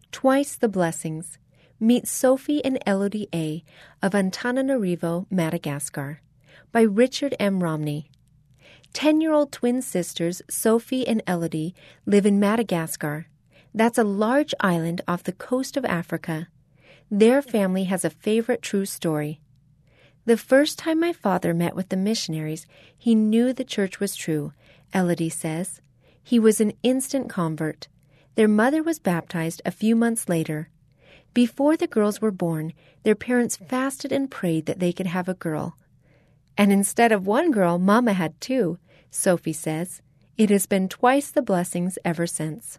Twice the Blessings. Meet Sophie and Elodie A. of Antananarivo, Madagascar, by Richard M. Romney. 10-year-old twin sisters Sophie and Elodie live in Madagascar. That's a large island off the coast of Africa. Their family has a favorite true story. The first time my father met with the missionaries, he knew the church was true, Elodie says. He was an instant convert. Their mother was baptized a few months later. Before the girls were born, their parents fasted and prayed that they could have a girl. And instead of one girl, Mama had two, Sophie says. It has been twice the blessings ever since.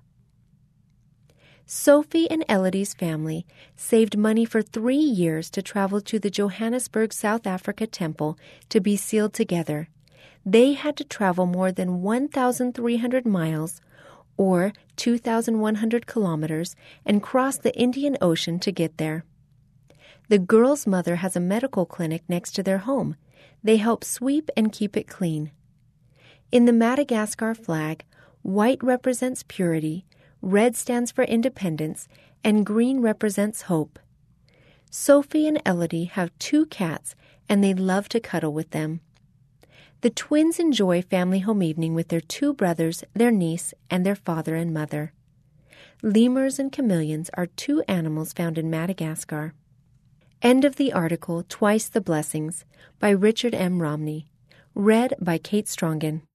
Sophie and Elodie's family saved money for 3 years to travel to the Johannesburg, South Africa temple to be sealed together. They had to travel more than 1,300 miles, or 2,100 kilometers, and cross the Indian Ocean to get there. The girls' mother has a medical clinic next to their home. They help sweep and keep it clean. In the Madagascar flag, white represents purity, red stands for independence, and green represents hope. Sophie and Elodie have 2 cats, and they love to cuddle with them. The twins enjoy family home evening with their 2 brothers, their niece, and their father and mother. Lemurs and chameleons are 2 animals found in Madagascar. End of the article, Twice the Blessings, by Richard M. Romney. Read by Kate Strongen.